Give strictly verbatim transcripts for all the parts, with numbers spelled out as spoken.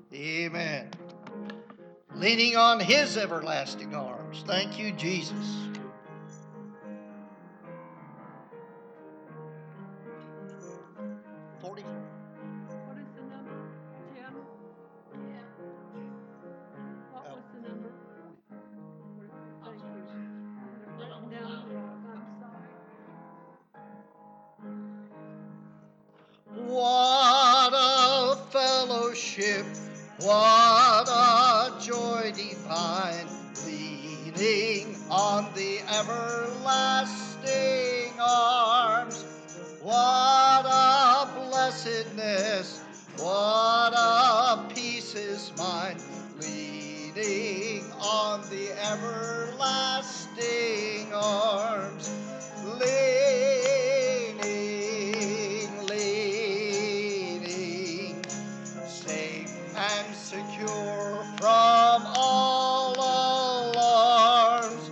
Amen. Leaning on His everlasting arms. Thank you, Jesus. forty-four. What is the number, Jim? What was the number? Thank you. I have it written down wrong. I'm sorry. What a fellowship, what a joy divine, leaning on the everlasting arms. What a blessedness, what a peace is mine, leaning on the everlasting arms. Leaning, leaning, safe and secure from all alarms.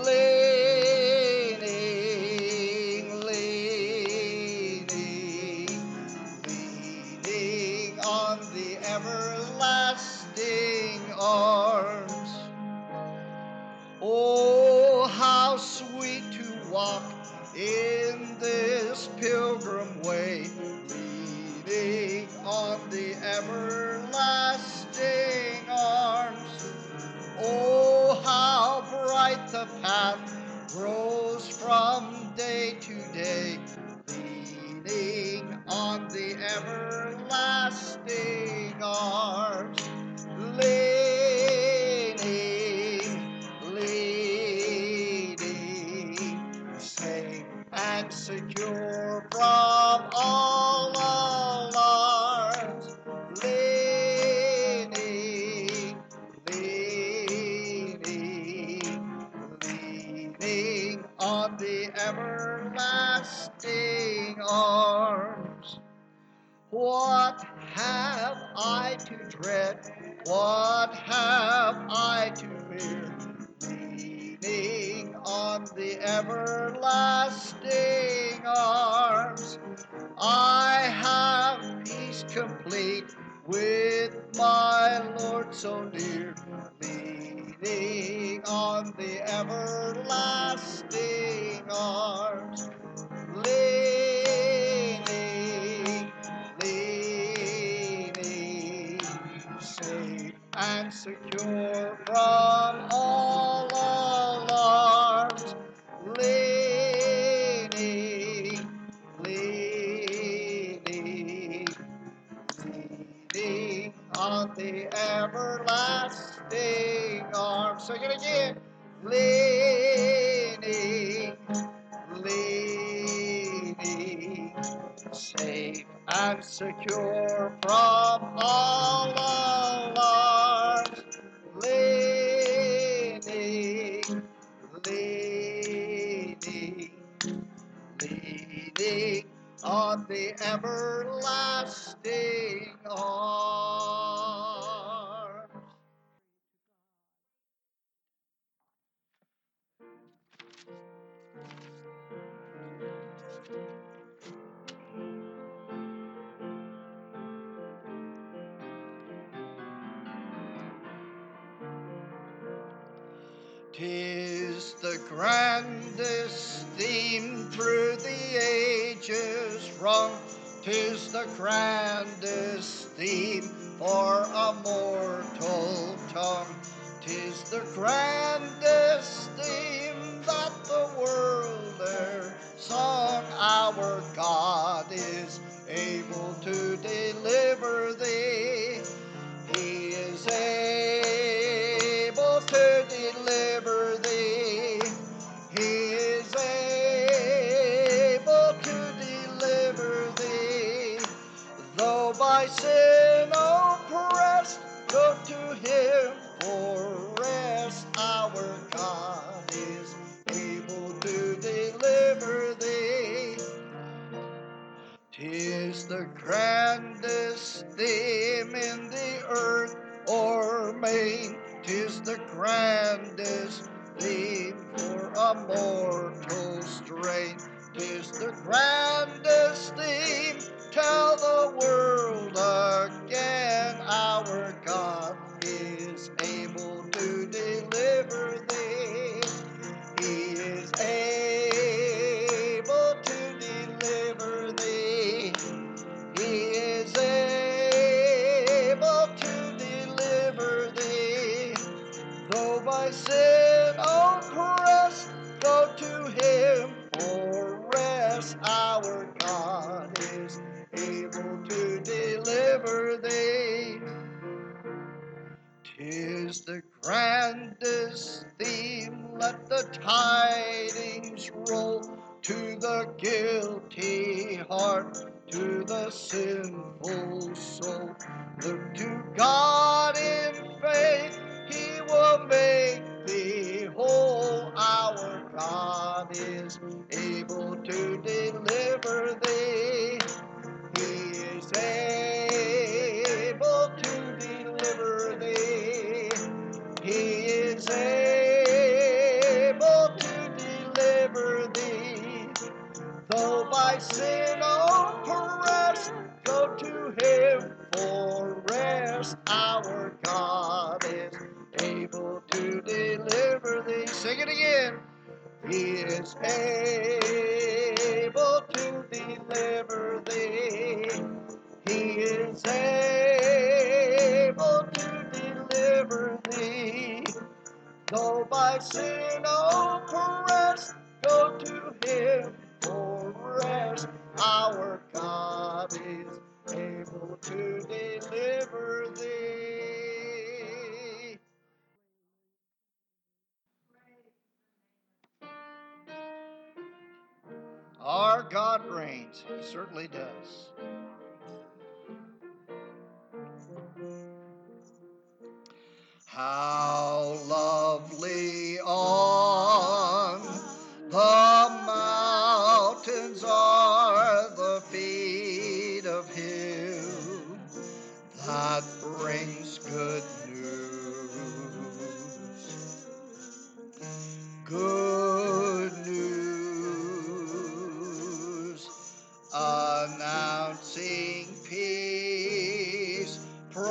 Leaning, leaning, leaning on the everlasting arms. Oh, how sweet to walk in this pilgrim way, leaning on the everlasting arms. Oh, how bright the path grows from day to day, leaning on the everlasting arms. Leaning, leading, safe and secure from all alarms. Leaning, leaning, leaning on the everlasting arms. What have I to dread? What have I to fear? Leaning on the everlasting arms, I have peace complete with my Lord so near. Leaning on the everlasting arms. Leaning, leaning, safe and secure from all alarms. Leaning, leaning, leaning on the everlasting arms. Sing it again. Leaning, leaning, safe and secure from all alarms. Leaning, leaning, leaning on the everlasting arms. Tis the grandest theme through the ages rung. Tis the grandest theme for a mortal tongue. Tis the grandest theme that the world e'er sung. Our God is able to deliver thee. He is able to deliver thee. He is able to deliver thee. Though by sin oppressed, look to Him for rest. Our God is able to deliver thee. 'Tis the grandest theme in the earth or main. 'Tis the grandest theme for a mortal strain. 'Tis the grandest theme, tell the world again. Our deliver thee. 'Tis the grandest theme, let the tidings roll to the guilty heart, to the sinful soul. Look to God in faith, He will make thee whole. Our God is able to deliver thee. He is able to deliver thee. He is able to deliver thee. Though by sin oppressed, go to Him for rest. Our God is able to deliver thee. Sing it again. He is able to deliver thee. He is able to deliver thee. Though by sin oppressed, go to Him for rest. Our God is able to deliver thee. Our God reigns. He certainly does. How lovely on the mountains are the feet of Him that brings good news. Good news, announcing peace,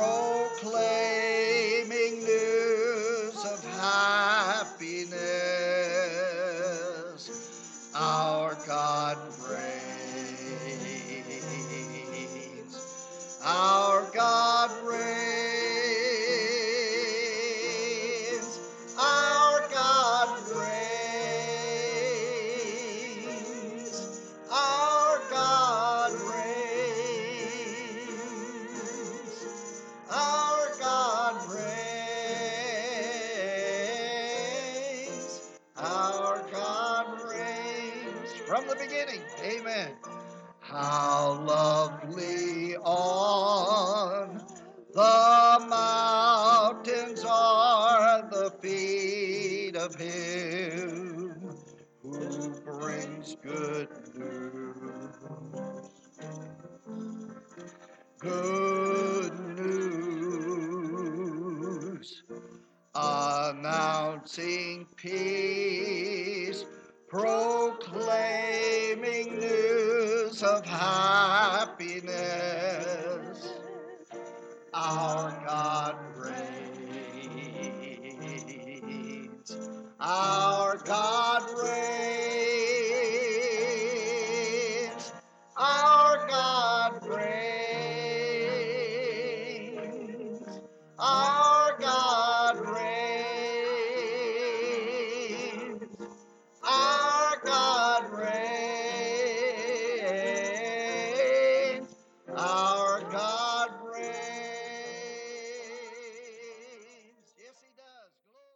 proclaiming news of happiness. Our God reigns. Our God reigns. Our God reigns. Our God reigns. Our God reigns. Our God reigns. From the beginning. Amen. How lovely on the mountains are the feet of Him who brings good news. Good news, announcing peace, proclaiming news of happiness. Our God reigns. Our God reigns. Our God reigns. Our God reigns. Our God reigns. Our God reigns. Yes, He does.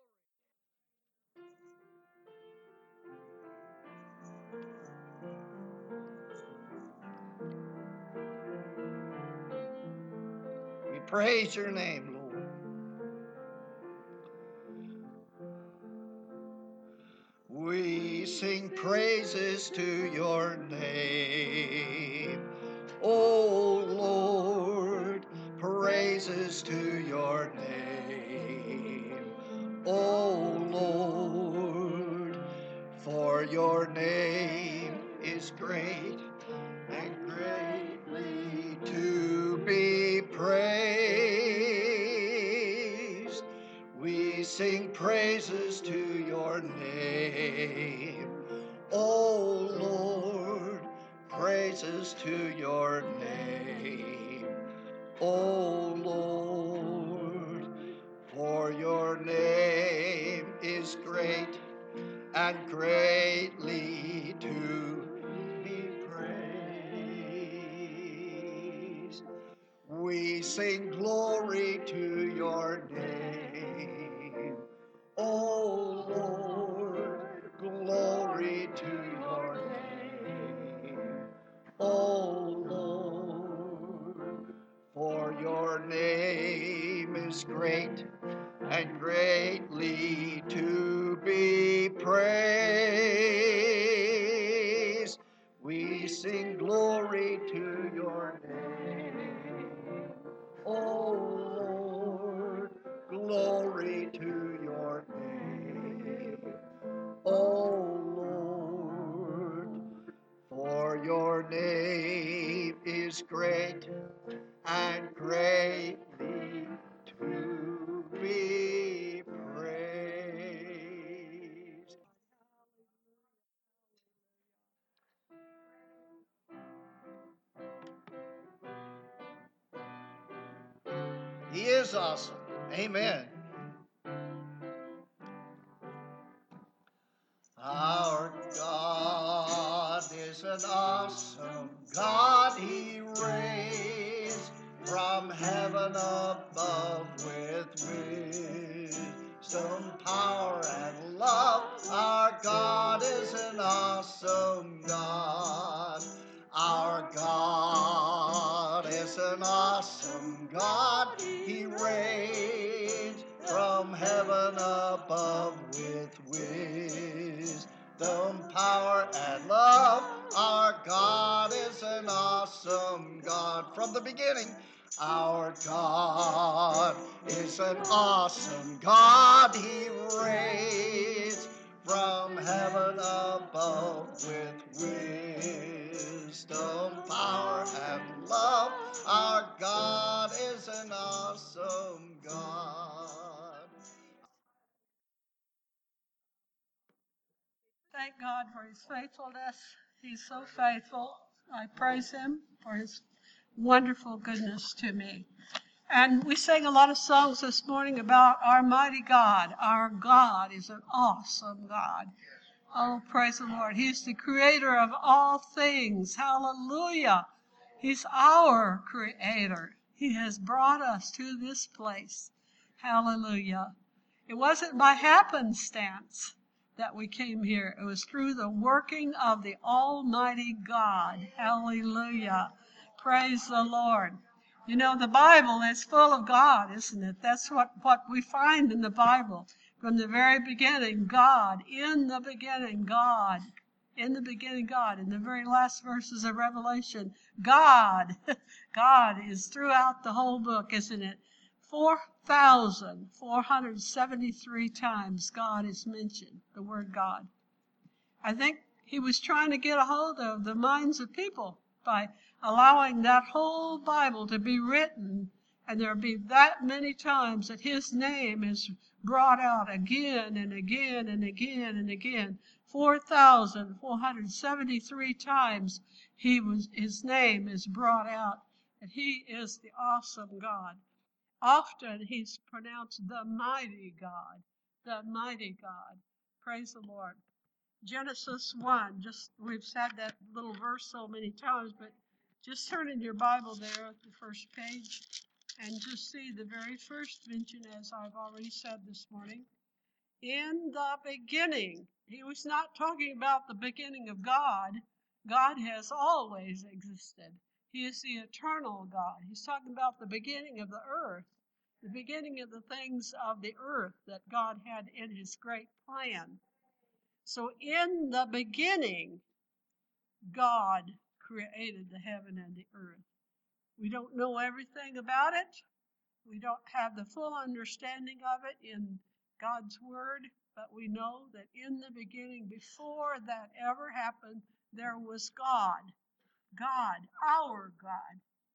Glory. We praise Your name, Lord. We sing praises to Your name, O Lord, praises to Your name, O Lord, for Your name is great and greatly to be praised. We sing praises to Your name, O Lord, praises to Your name, O Lord, for Your name is great and greatly to be praised. We sing glory to your name. Oh Lord, glory to your name. Oh Lord, for your name is great and greatly to be praised. We sing glory to your name. Oh Lord, glory to your name. Oh Lord, for your name is great and greatly to be praised. He is awesome. Amen. Our God is an awesome God. He reigns from heaven above with wisdom, power, and love. Our God is an awesome God. Our God is an awesome God. He reigns from heaven above with wisdom, power, and love. Our God is an awesome God. From the beginning, our God is an awesome God. He reigns from heaven above with wisdom, power, and love. Our God is an awesome God. Thank God for his faithfulness. He's so faithful. I praise him for his wonderful goodness to me. And we sang a lot of songs this morning about our mighty God. Our God is an awesome God. Oh, praise the Lord. He's the creator of all things. Hallelujah. He's our creator. He has brought us to this place. Hallelujah. It wasn't by happenstance that we came here. It was through the working of the Almighty God. Hallelujah. Praise the Lord. You know, the Bible is full of God, isn't it? That's what, what we find in the Bible. From the very beginning, God. In the beginning, God. In the beginning, God. In the very last verses of Revelation, God. God is throughout the whole book, isn't it? four thousand four hundred seventy-three times God is mentioned, the word God. I think he was trying to get a hold of the minds of people by allowing that whole Bible to be written, and there'll be that many times that his name is brought out again and again and again and again. four thousand four hundred seventy-three times he was his name is brought out, and he is the awesome God. Often he's pronounced the mighty God, the mighty God. Praise the Lord. Genesis one, just we've said that little verse so many times, but just turn in your Bible there at the first page and just see the very first mention, as I've already said this morning. In the beginning. He was not talking about the beginning of God. God has always existed. He is the eternal God. He's talking about the beginning of the earth, the beginning of the things of the earth that God had in his great plan. So in the beginning, God created the heaven and the earth. We don't know everything about it. We don't have the full understanding of it in God's word, but we know that in the beginning, before that ever happened, there was God. God, our God.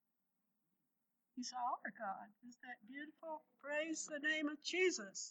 He's our God. Isn't that beautiful? Praise the name of Jesus.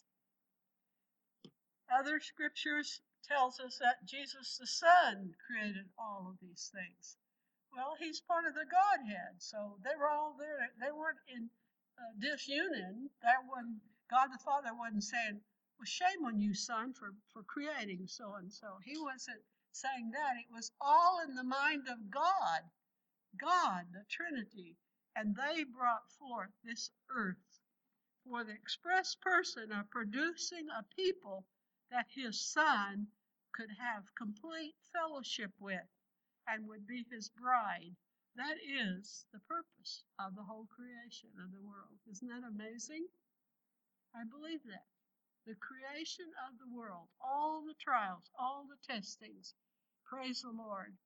Other scriptures tells us that Jesus the Son created all of these things. Well, he's part of the Godhead, so they were all there. They weren't in uh, disunion. That one, God the Father wasn't saying, "Well, shame on you, Son, for for creating so and so." He wasn't saying that. It was all in the mind of God, God, the Trinity, and they brought forth this earth for the express person of producing a people that his Son could have complete fellowship with and would be his bride. That is the purpose of the whole creation of the world. Isn't that amazing? I believe that. The creation of the world, all the trials, all the testings. Praise the Lord.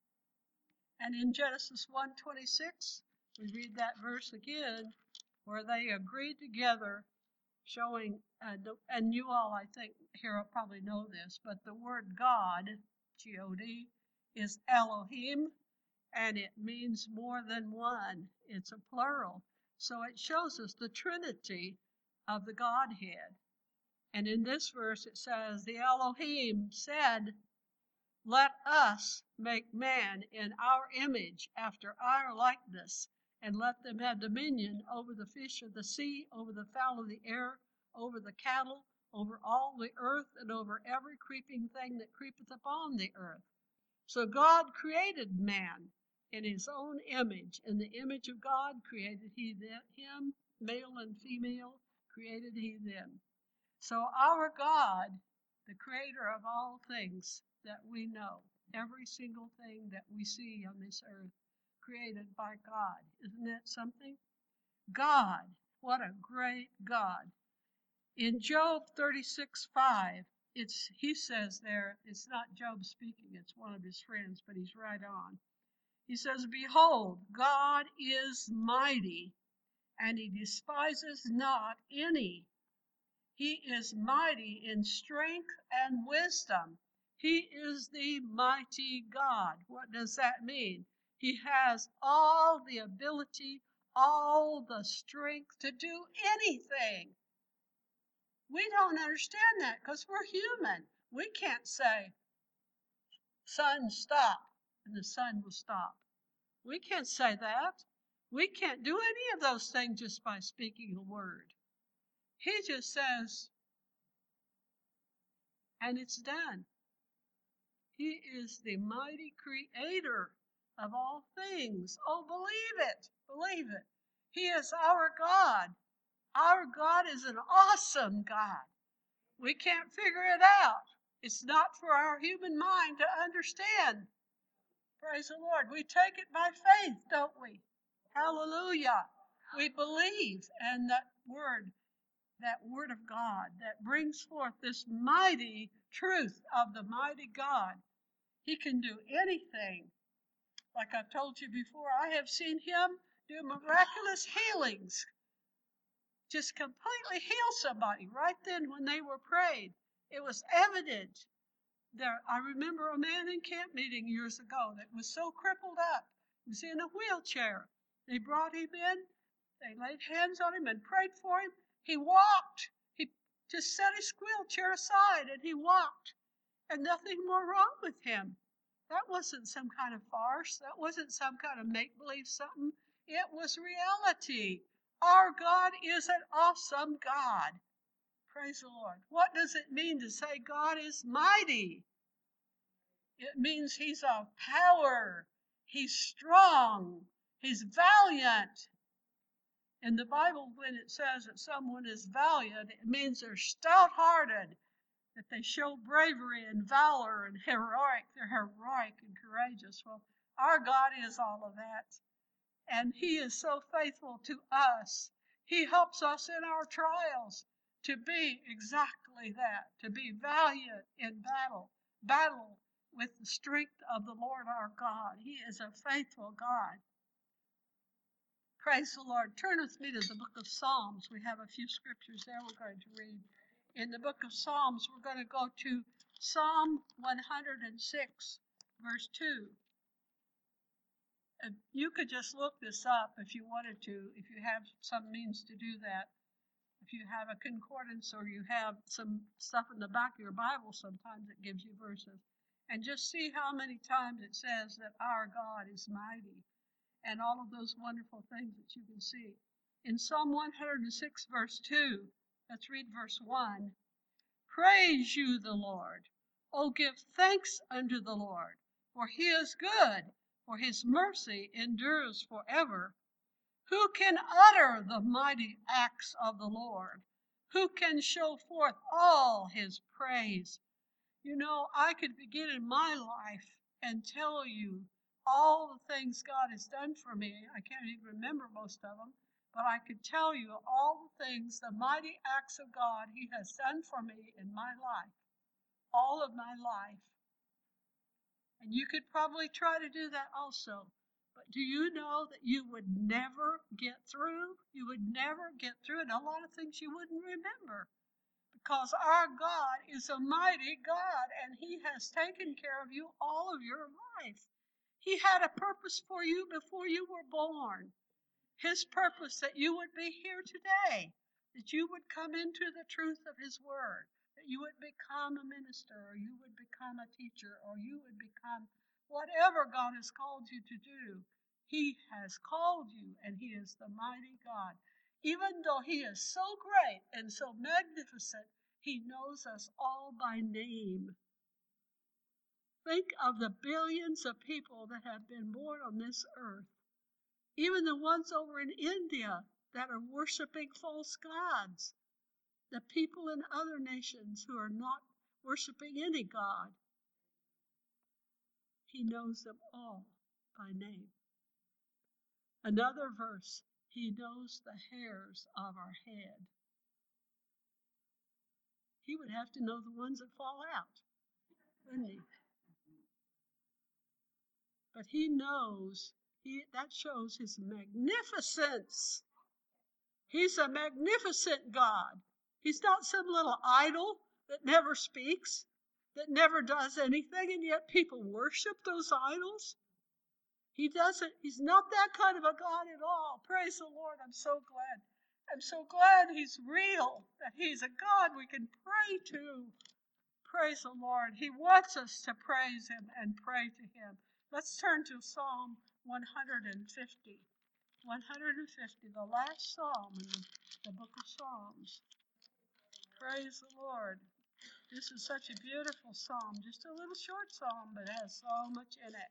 And in Genesis one twenty-six, we read that verse again, where they agreed together, showing, uh, and you all, I think, here probably know this, but the word God, G O D, is Elohim, and it means more than one. It's a plural. So it shows us the Trinity of the Godhead. And in this verse it says, the Elohim said, let us make man in our image, after our likeness, and let them have dominion over the fish of the sea, over the fowl of the air, over the cattle, over all the earth, and over every creeping thing that creepeth upon the earth. So God created man in his own image. In the image of God created he him, male and female, created he them. So our God, the creator of all things that we know, every single thing that we see on this earth, created by God. Isn't that something? God, what a great God. In Job thirty-six five, it's he says there, it's not Job speaking, it's one of his friends, but he's right on. He says, behold, God is mighty, and he despises not any. He is mighty in strength and wisdom. He is the mighty God. What does that mean? He has all the ability, all the strength to do anything. We don't understand that because we're human. We can't say, sun, stop, and the sun will stop. We can't say that. We can't do any of those things just by speaking a word. He just says, and it's done. He is the mighty creator of all things. Oh, believe it. Believe it. He is our God. Our God is an awesome God. We can't figure it out. It's not for our human mind to understand. Praise the Lord. We take it by faith, don't we? Hallelujah. We believe, and that word, that word of God that brings forth this mighty truth of the mighty God. He can do anything. Like I've told you before, I have seen him do miraculous healings. Just completely heal somebody right then when they were prayed. It was evident. There, I remember a man in camp meeting years ago that was so crippled up. He was in a wheelchair. They brought him in. They laid hands on him and prayed for him. He walked. He just set his wheelchair aside and he walked. And nothing more wrong with him. That wasn't some kind of farce. That wasn't some kind of make-believe something. It was reality. Our God is an awesome God. Praise the Lord. What does it mean to say God is mighty? It means he's of power. He's strong. He's valiant. In the Bible, when it says that someone is valiant, it means they're stout-hearted, that they show bravery and valor and heroic. They're heroic and courageous. Well, our God is all of that. And he is so faithful to us. He helps us in our trials to be exactly that, to be valiant in battle, battle with the strength of the Lord our God. He is a faithful God. Praise the Lord. Turn with me to the book of Psalms. We have a few scriptures there we're going to read. In the book of Psalms, we're going to go to Psalm one hundred six, verse two. And you could just look this up if you wanted to, if you have some means to do that. If you have a concordance or you have some stuff in the back of your Bible, sometimes it gives you verses. And just see how many times it says that our God is mighty and all of those wonderful things that you can see. In Psalm one hundred six, verse two, let's read verse one. Praise you, the Lord. Oh, give thanks unto the Lord, for he is good, for his mercy endures forever. Who can utter the mighty acts of the Lord? Who can show forth all his praise? You know, I could begin in my life and tell you all the things God has done for me. I can't even remember most of them, but I could tell you all the things, the mighty acts of God he has done for me in my life, all of my life. And you could probably try to do that also. But do you know that you would never get through? You would never get through, and a lot of things you wouldn't remember. Because our God is a mighty God, and he has taken care of you all of your life. He had a purpose for you before you were born. His purpose that you would be here today, that you would come into the truth of his word, that you would become a minister, or you would become a teacher, or you would become whatever God has called you to do. He has called you, and he is the mighty God. Even though he is so great and so magnificent, he knows us all by name. Think of the billions of people that have been born on this earth. Even the ones over in India that are worshiping false gods. The people in other nations who are not worshiping any God. He knows them all by name. Another verse, he knows the hairs of our head. He would have to know the ones that fall out, wouldn't he? But he knows, he, that shows his magnificence. He's a magnificent God. He's not some little idol that never speaks, that never does anything, and yet people worship those idols. He doesn't, he's not that kind of a God at all. Praise the Lord, I'm so glad. I'm so glad he's real, that he's a God we can pray to. Praise the Lord. He wants us to praise him and pray to him. Let's turn to Psalm one hundred fifty. one hundred fifty, the last psalm in the, the book of Psalms. Praise the Lord. This is such a beautiful psalm, just a little short psalm, but it has so much in it.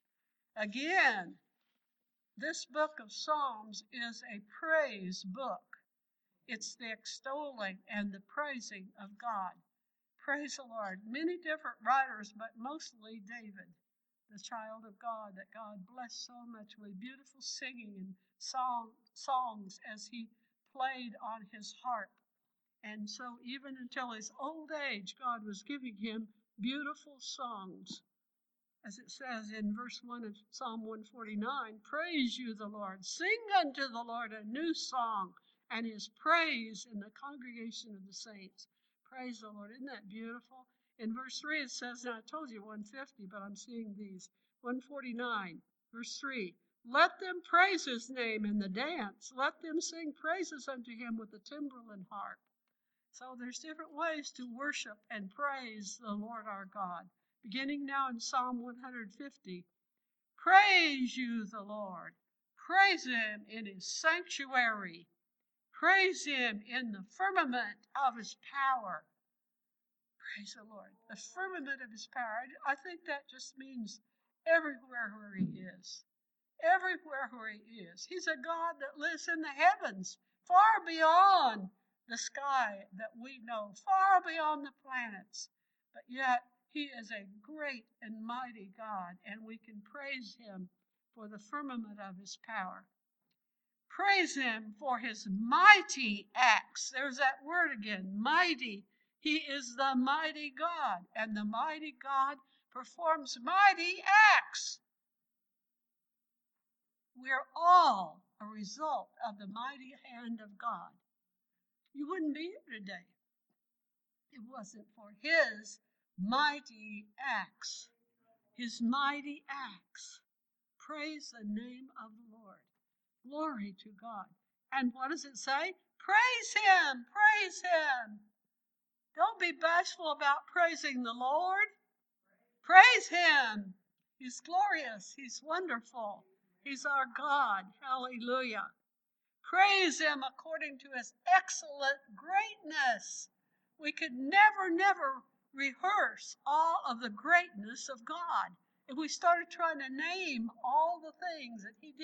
Again, this book of Psalms is a praise book. It's the extolling and the praising of God. Praise the Lord. Many different writers, but mostly David, the child of God, that God blessed so much with beautiful singing and song, songs as he played on his harp. And so even until his old age, God was giving him beautiful songs. As it says in verse one of Psalm one forty-nine, praise you the Lord, sing unto the Lord a new song, and his praise in the congregation of the saints. Praise the Lord. Isn't that beautiful? In verse three it says, and I told you one fifty, but I'm seeing these. one forty-nine, verse three, let them praise his name in the dance. Let them sing praises unto him with the timbrel and harp. So there's different ways to worship and praise the Lord our God. Beginning now in Psalm one hundred fifty. Praise you the Lord. Praise him in his sanctuary. Praise him in the firmament of his power. Praise the Lord. The firmament of his power. I think that just means everywhere where he is. Everywhere where he is. He's a God that lives in the heavens, far beyond the sky that we know, far beyond the planets. But yet, he is a great and mighty God, and we can praise him for the firmament of his power. Praise him for his mighty acts. There's that word again, mighty. He is the mighty God, and the mighty God performs mighty acts. We're all a result of the mighty hand of God. You wouldn't be here today if it wasn't for his mighty acts. His mighty acts. Praise the name of the Lord. Glory to God. And what does it say? Praise him. Praise him. Don't be bashful about praising the Lord. Praise him. He's glorious. He's wonderful. He's our God. Hallelujah. Praise him according to his excellent greatness. We could never, never rehearse all of the greatness of God. If we started trying to name all the things that he did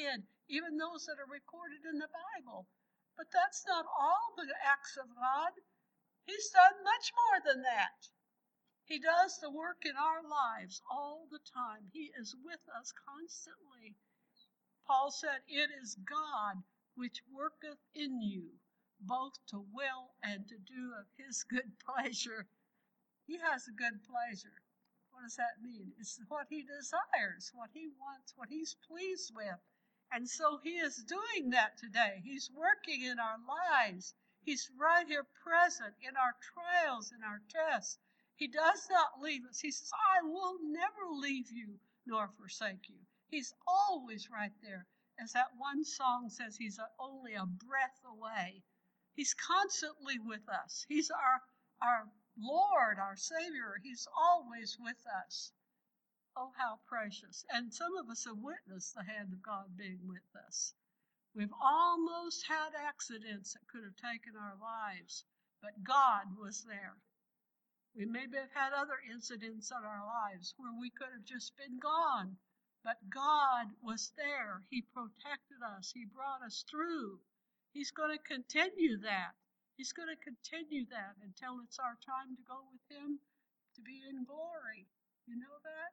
even those that are recorded in the Bible. But that's not all the acts of God. He's done much more than that. He does the work in our lives all the time. He is with us constantly. Paul said, "It is God which worketh in you, both to will and to do of his good pleasure." He has a good pleasure. What does that mean? It's what he desires, what he wants, what he's pleased with. And so he is doing that today. He's working in our lives. He's right here present in our trials, in our tests. He does not leave us. He says, "I will never leave you nor forsake you." He's always right there. As that one song says, he's only a breath away. He's constantly with us. He's our, our Lord, our Savior. He's always with us. Oh, how precious. And some of us have witnessed the hand of God being with us. We've almost had accidents that could have taken our lives, but God was there. We maybe have had other incidents in our lives where we could have just been gone, but God was there. He protected us. He brought us through. He's going to continue that. He's going to continue that until it's our time to go with him to be in glory. You know that?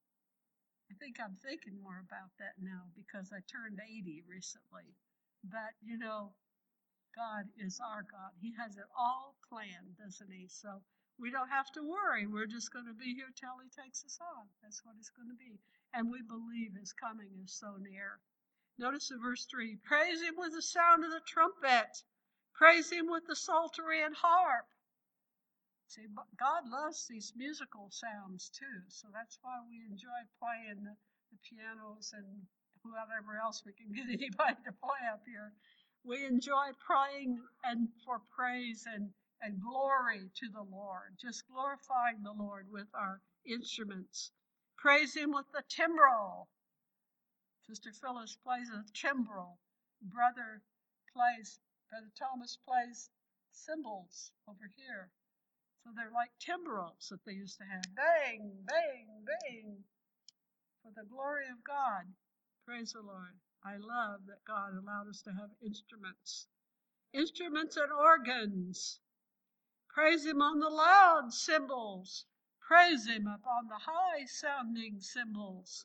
I think I'm thinking more about that now because I turned eighty recently. But, you know, God is our God. He has it all planned, doesn't he? So we don't have to worry. We're just going to be here till he takes us on. That's what it's going to be. And we believe his coming is so near. Notice in verse three, praise him with the sound of the trumpet. Praise him with the psaltery and harp. See, God loves these musical sounds too. So that's why we enjoy playing the, the pianos and whatever else we can get anybody to play up here. We enjoy praying and for praise and and glory to the Lord, just glorifying the Lord with our instruments. Praise him with the timbrel. Sister Phyllis plays a timbrel. Brother plays, Brother Thomas plays cymbals over here. So they're like timbrels that they used to have. Bang, bang, bang. For the glory of God. Praise the Lord. I love that God allowed us to have instruments. Instruments and organs. Praise him on the loud cymbals. Praise him upon the high-sounding cymbals.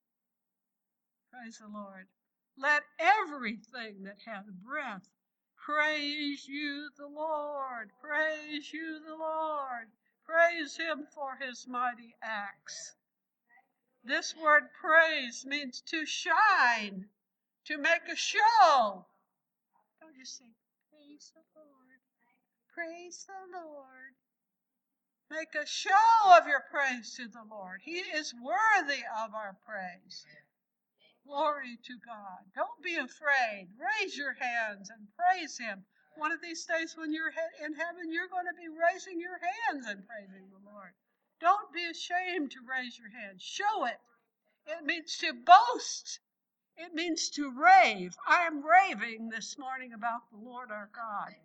Praise the Lord. Let everything that hath breath praise you the Lord. Praise you the Lord. Praise him for his mighty acts. This word praise means to shine, to make a show. Don't just say, praise the Lord. Praise the Lord. Make a show of your praise to the Lord. He is worthy of our praise. Glory to God. Don't be afraid. Raise your hands and praise him. One of these days when you're in heaven, you're going to be raising your hands and praising the Lord. Don't be ashamed to raise your hands. Show it. It means to boast. It means to rave. I am raving this morning about the Lord our God.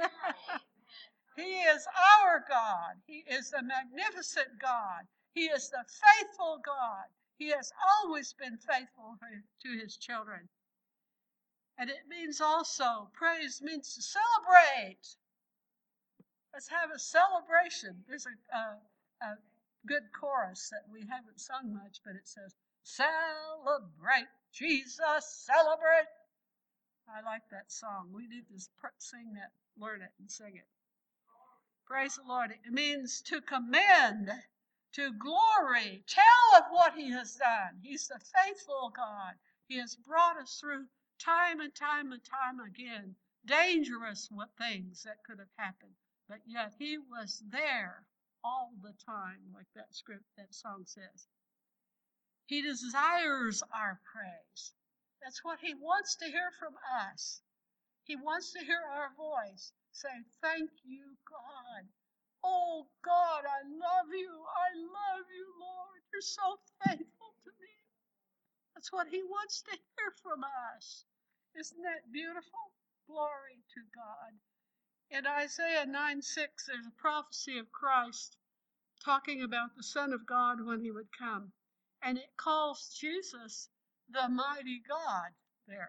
He is our God. He is the magnificent God. He is the faithful God. He has always been faithful to his children. And it means also, praise means to celebrate. Let's have a celebration. There's a, a, a good chorus that we haven't sung much, but it says, celebrate, Jesus, celebrate. I like that song. We need to sing that, learn it, and sing it. Praise the Lord. It means to commend, to glory, tell of what he has done. He's the faithful God. He has brought us through time and time and time again, dangerous things that could have happened. But yet he was there all the time, like that script, that song says. He desires our praise. That's what he wants to hear from us. He wants to hear our voice say, thank you, God. Oh, God, I love you. I love you, Lord. You're so faithful to me. That's what he wants to hear from us. Isn't that beautiful? Glory to God. In Isaiah nine six, there's a prophecy of Christ talking about the Son of God when he would come. And it calls Jesus the mighty God. there.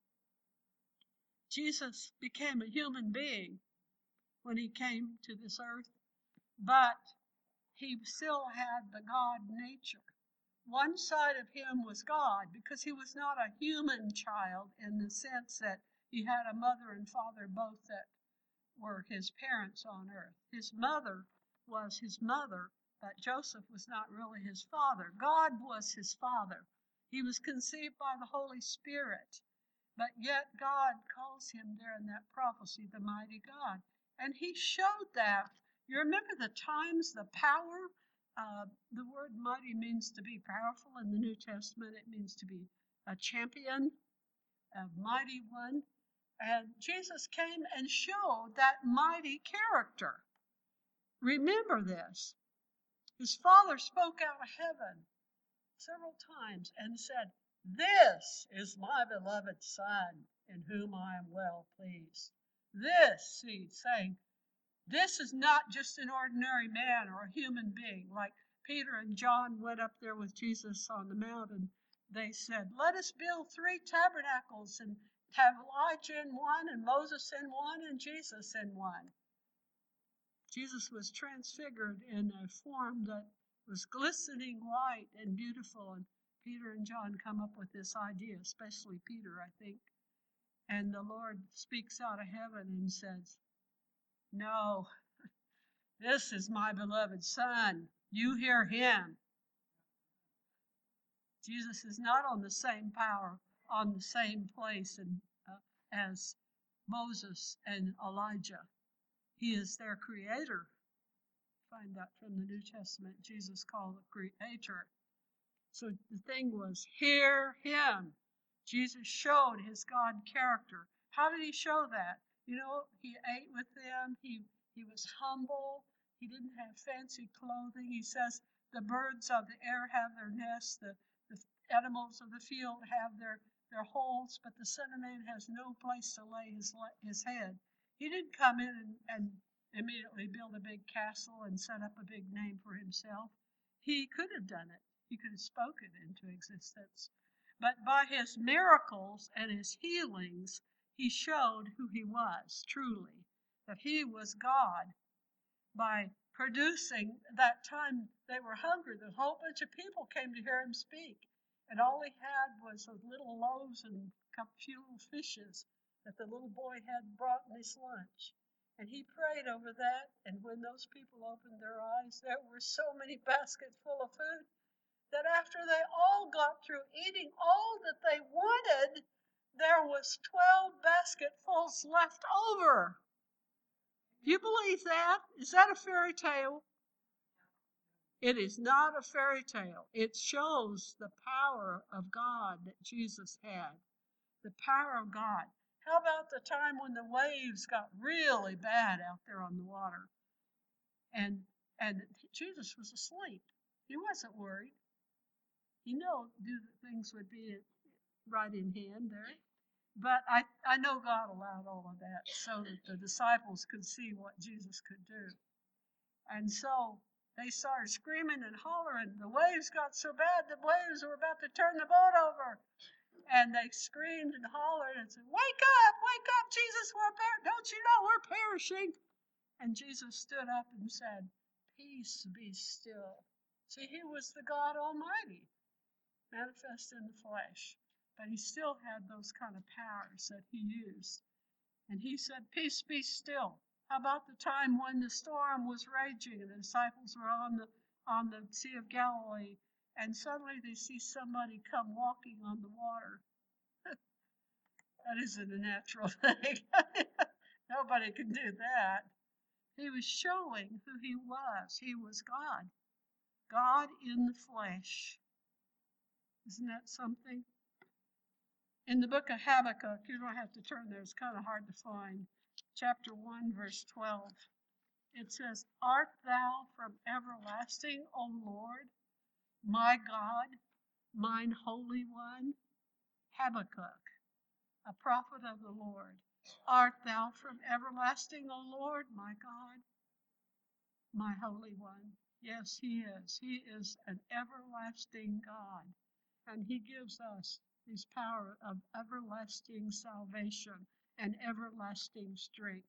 Jesus became a human being when he came to this earth, but he still had the God nature. One side of him was God because he was not a human child in the sense that he had a mother and father both that were his parents on earth. His mother was his mother, but Joseph was not really his father. God was his father. He was conceived by the Holy Spirit, but yet God calls him there in that prophecy the mighty God. And he showed that. You remember the times, the power? Uh, the word mighty means to be powerful. In the New Testament, it means to be a champion, a mighty one. And Jesus came and showed that mighty character. Remember this. His Father spoke out of heaven several times and said, "This is my beloved Son, in whom I am well pleased." This, see, saying, this is not just an ordinary man or a human being. Like Peter and John went up there with Jesus on the mountain. They said, let us build three tabernacles and have Elijah in one and Moses in one and Jesus in one. Jesus was transfigured in a form that was glistening white and beautiful. And Peter and John come up with this idea, especially Peter, I think. And the Lord speaks out of heaven and says, no, this is my beloved Son. You hear him. Jesus is not on the same power, on the same place and, uh, as Moses and Elijah. He is their creator. Find that from the New Testament. Jesus called the creator. So the thing was, hear him. Jesus showed his God character. How did he show that? You know, he ate with them. He, he was humble. He didn't have fancy clothing. He says the birds of the air have their nests. The, the animals of the field have their, their holes, but the Son of Man has no place to lay his, his head. He didn't come in and, and immediately build a big castle and set up a big name for himself. He could have done it. He could have spoken into existence. But by his miracles and his healings, he showed who he was, truly, that he was God. By producing, that time they were hungry, the whole bunch of people came to hear him speak. And all he had was those little loaves and a few little fishes that the little boy had brought in his lunch. And he prayed over that, and when those people opened their eyes, there were so many baskets full of food that after they all got through eating all that they wanted, there was twelve basketfuls left over. Do you believe that? Is that a fairy tale? It is not a fairy tale. It shows the power of God that Jesus had. The power of God. How about the time when the waves got really bad out there on the water? And and Jesus was asleep. He wasn't worried. He knew that things would be right in hand there. But I, I know God allowed all of that so that the disciples could see what Jesus could do. And so they started screaming and hollering. The waves got so bad, the waves were about to turn the boat over. And they screamed and hollered and said, wake up, wake up, Jesus, we're per- don't you know we're perishing? And Jesus stood up and said, peace, be still. See, he was the God Almighty, manifest in the flesh. But he still had those kind of powers that he used. And he said, peace, be still. How about the time when the storm was raging and the disciples were on the, on the Sea of Galilee, and suddenly they see somebody come walking on the water? That isn't a natural thing. Nobody can do that. He was showing who he was. He was God. God in the flesh. Isn't that something? In the book of Habakkuk, you don't have to turn there, it's kind of hard to find. Chapter one, verse twelve. It says, art thou from everlasting, O Lord, my God, mine Holy One? Habakkuk, a prophet of the Lord. Art thou from everlasting, O Lord, my God, my Holy One? Yes, he is. He is an everlasting God. And he gives us his power of everlasting salvation and everlasting strength.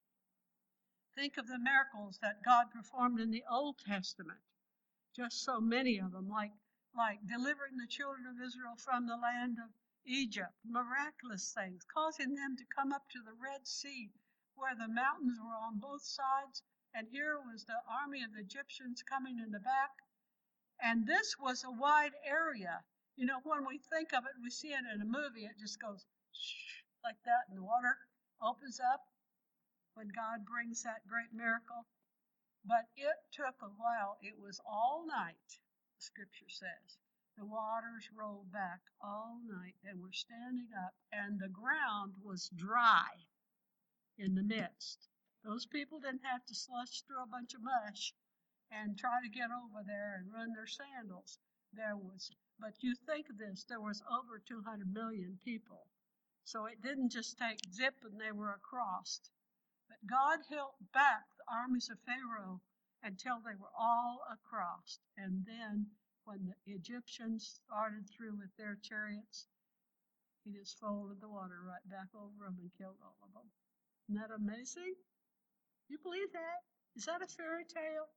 Think of the miracles that God performed in the Old Testament. Just so many of them, like, like delivering the children of Israel from the land of Egypt, miraculous things, causing them to come up to the Red Sea where the mountains were on both sides, and here was the army of the Egyptians coming in the back. And this was a wide area. You know, when we think of it, we see it in a movie, it just goes shh, like that, and the water opens up when God brings that great miracle. But it took a while. It was all night, the scripture says. The waters rolled back all night. They were standing up, and the ground was dry in the midst. Those people didn't have to slush through a bunch of mush and try to get over there and run their sandals. There was, but you think of this, there was over two hundred million people. So it didn't just take zip and they were across. But God held back the armies of Pharaoh until they were all across. And then when the Egyptians started through with their chariots, he just folded the water right back over them and killed all of them. Isn't that amazing? You believe that? Is that a fairy tale?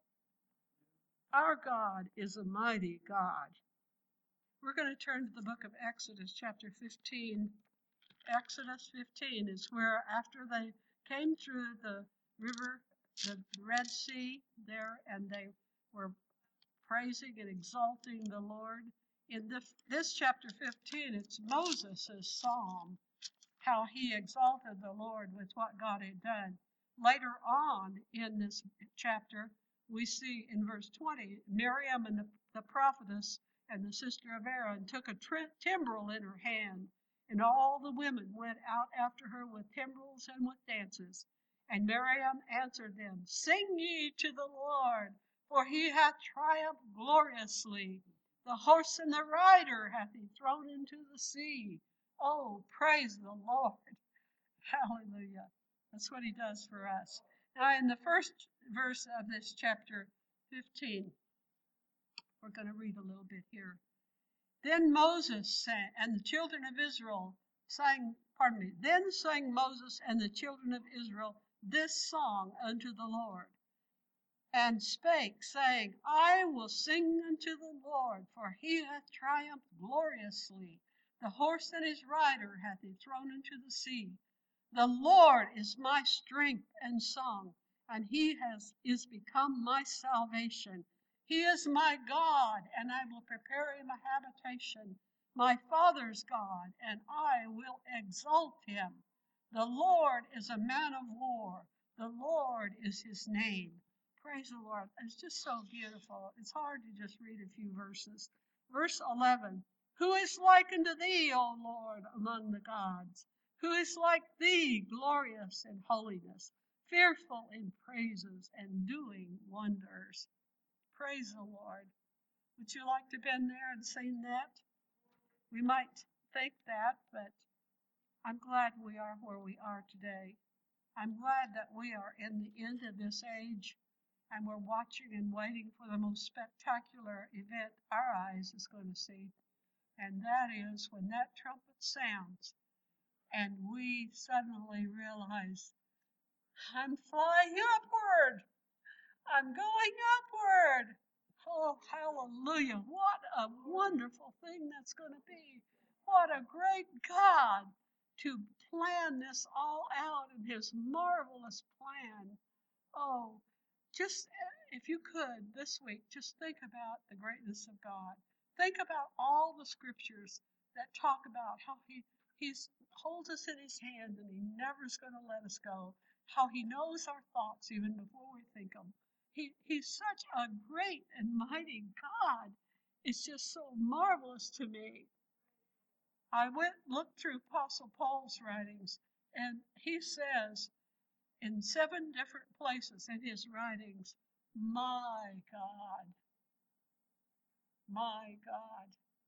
Our God is a mighty God. We're going to turn to the book of Exodus, chapter fifteen. Exodus fifteen is where after they came through the river, the Red Sea there, and they were praising and exalting the Lord. In the, this chapter fifteen, it's Moses' psalm, how he exalted the Lord with what God had done. Later on in this chapter, we see in verse twenty, Miriam and the, the prophetess and the sister of Aaron took a tri- timbrel in her hand, and all the women went out after her with timbrels and with dances. And Miriam answered them, Sing ye to the Lord, for he hath triumphed gloriously. The horse and the rider hath he thrown into the sea. Oh, praise the Lord. Hallelujah. That's what he does for us. Now, in the first verse of this chapter fifteen, we're going to read a little bit here. Then Moses sang, and the children of Israel sang, pardon me, then sang Moses and the children of Israel this song unto the Lord, and spake, saying, I will sing unto the Lord, for he hath triumphed gloriously. The horse and his rider hath he thrown into the sea. The Lord is my strength and song, and he has is become my salvation. He is my God, and I will prepare him a habitation, my father's God, and I will exalt him. The Lord is a man of war. The Lord is his name. Praise the Lord. It's just so beautiful. It's hard to just read a few verses. Verse eleven, Who is like unto thee, O Lord, among the gods? Who is like thee, glorious in holiness, fearful in praises, and doing wonders? Praise the Lord. Would you like to have been there and seen that? We might think that, but I'm glad we are where we are today. I'm glad that we are in the end of this age, and we're watching and waiting for the most spectacular event our eyes is going to see. And that is when that trumpet sounds and we suddenly realize, I'm flying upward. I'm going upward. Oh, hallelujah. What a wonderful thing that's going to be. What a great God to plan this all out in his marvelous plan. Oh, just if you could this week, just think about the greatness of God. Think about all the scriptures that talk about how he he's holds us in his hand and he never is going to let us go. How he knows our thoughts even before we think them. He, he's such a great and mighty God. It's just so marvelous to me. I went looked through Apostle Paul's writings, and he says in seven different places in his writings, my God, my God.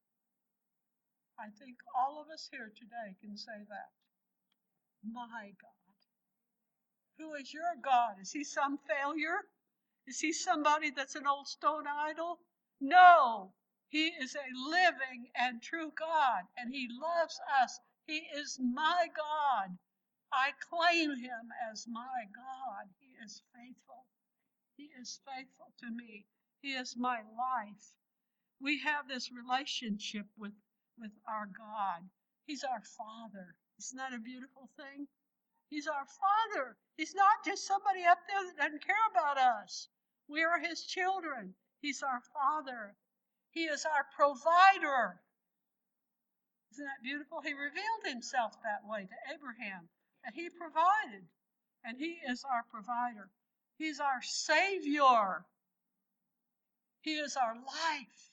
I think all of us here today can say that. My God. Who is your God? Is he some failure? Is he somebody that's an old stone idol? No, He is a living and true God, and he loves us. He is my God. I claim him as my God. He is faithful. He is faithful to me. He is my life. We have this relationship with, with our God. He's our Father. Isn't that a beautiful thing? He's our Father. He's not just somebody up there that doesn't care about us. We are his children. He's our Father. He is our provider. Isn't that beautiful? He revealed himself that way to Abraham, that he provided, and he is our provider. He's our Savior. He is our life.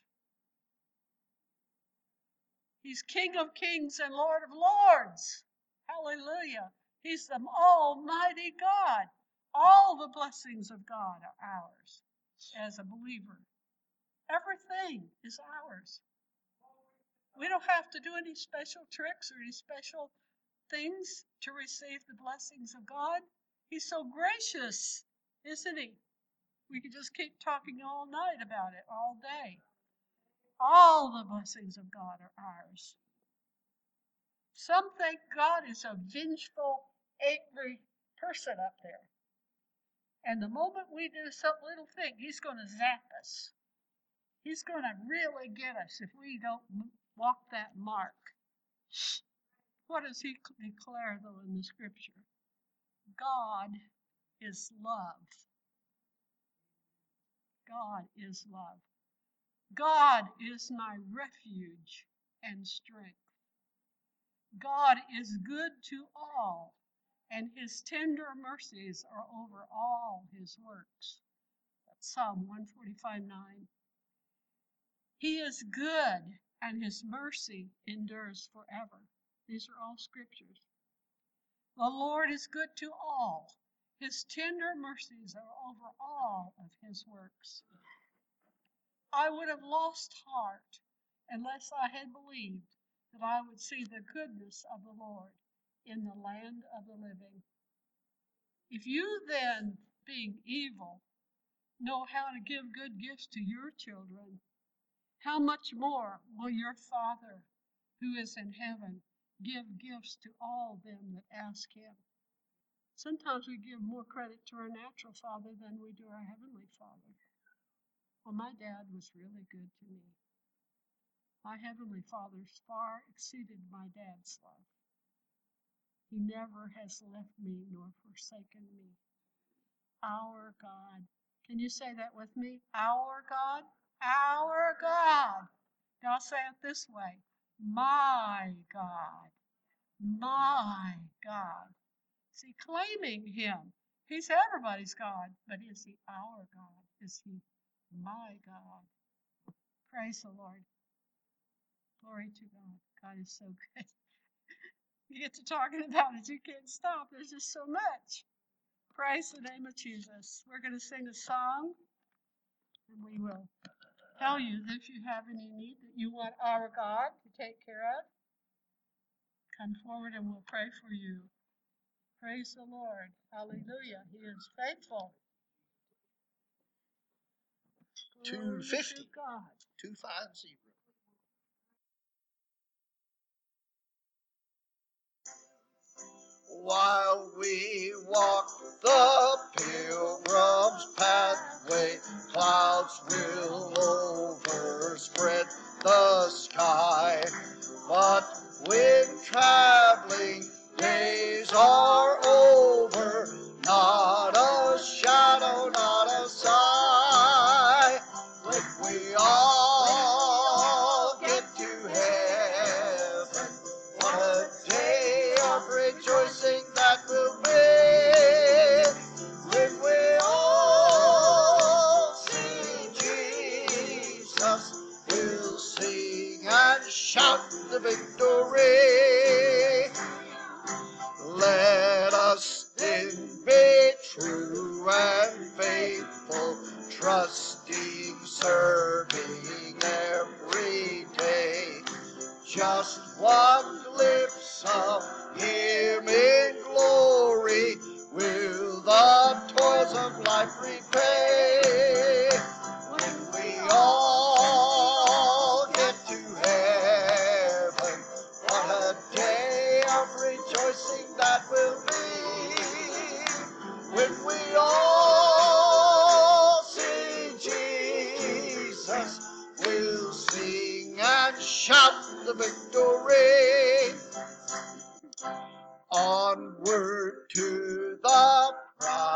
He's King of kings and Lord of lords. Hallelujah. He's the Almighty God. All the blessings of God are ours as a believer. Everything is ours. We don't have to do any special tricks or any special things to receive the blessings of God. He's so gracious, isn't he? We could just keep talking all night about it, all day. All the blessings of God are ours. Some think God is a vengeful, angry person up there. And the moment we do some little thing, he's going to zap us. He's going to really get us if we don't walk that mark. What does he declare, though, in the scripture? God is love. God is love. God is my refuge and strength. God is good to all, and his tender mercies are over all his works. That's Psalm one forty-five nine. He is good, and his mercy endures forever. These are all scriptures. The Lord is good to all. His tender mercies are over all of his works. I would have lost heart unless I had believed that I would see the goodness of the Lord in the land of the living. If you then, being evil, know how to give good gifts to your children, how much more will your Father, who is in heaven, give gifts to all them that ask him? Sometimes we give more credit to our natural father than we do our heavenly Father. Well, my dad was really good to me. My heavenly Father far exceeded my dad's love. He never has left me nor forsaken me. Our God. Can you say that with me? Our God? Our God. Now I'll say it this way. My God. My God. See, claiming him. He's everybody's God, but is he our God? Is he my God? Praise the Lord. Glory to God. God is so good. You get to talking about it, you can't stop. There's just so much. Praise the name of Jesus. We're going to sing a song, and we will tell you that if you have any need that you want our God to take care of, come forward and we'll pray for you. Praise the Lord. Hallelujah. He is faithful. two fifty. two fifty. While we walk the pilgrim's pathway, clouds will overspread the sky. But when traveling days are over, not a shadow, not a sigh. When we all get to heaven, what a day of rejoicing that will be. When we all see Jesus, we'll sing and shout the victory. Let us then be true and faithful, trusting, serving every day. Just one glimpse of him in glory will the toils of life repay. When we all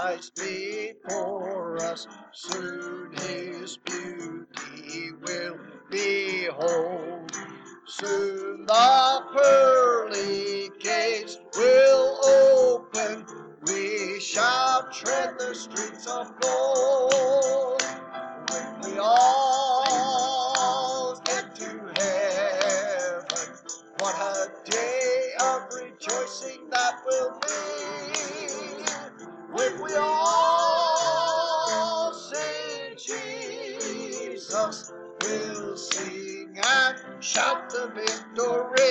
lies before us. Soon his beauty will behold. Soon the pearly gates will open. We shall tread the streets of gold. When we all get to heaven, what a day of rejoicing that will be. When we all see Jesus, we'll sing and shout the victory.